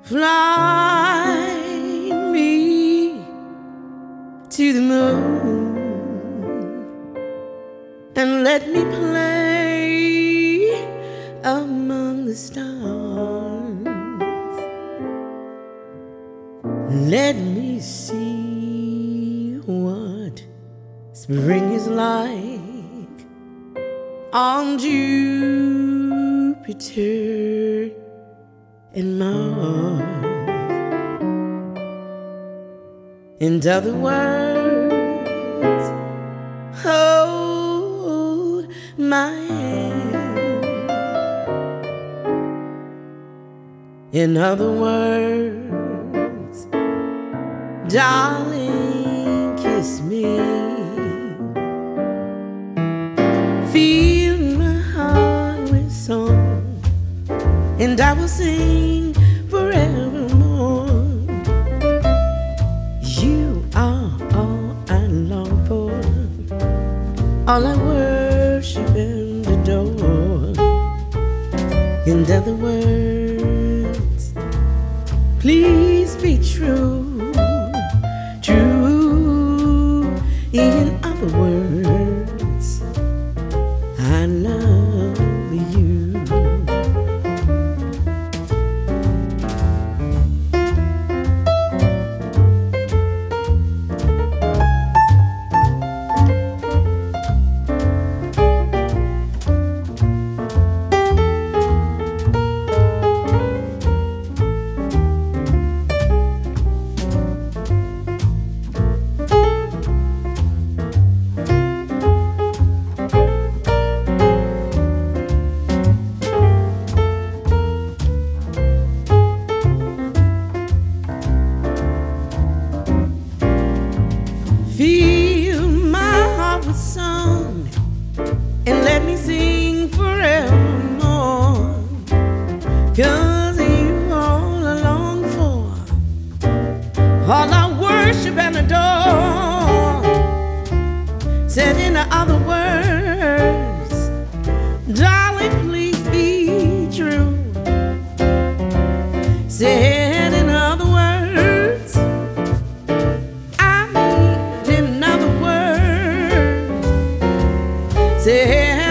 Fly me to the moon and let me play among the stars. Let me see what spring is like on Jupiter and Mars. In other words, hold my hand. In other words, darling, kiss me. Fill my heart with song, and I will sing forevermore. You are all I long for, all I worship and adore. In other words, please be true, true. In other words, I love you. Fill my heart with song and let me sing forevermore. 'Cause you all I long for, all I worship and adore. Said in other words, darling, please be true. Said in other words, I mean in other words, said